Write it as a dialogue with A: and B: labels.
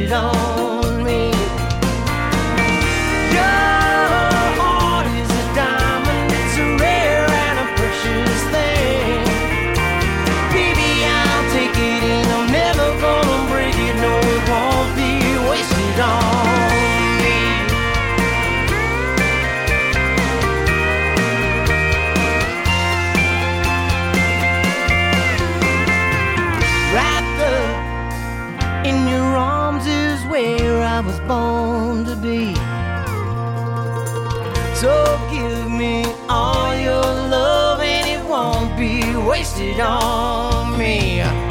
A: wasted on me. Your heart is a diamond, it's a rare and a precious thing. Baby, I'll take it and I'm never gonna break it. No, it won't be wasted on me. Wrapped up in your arms is where I was born to be. So give me all your love and it won't be wasted on me.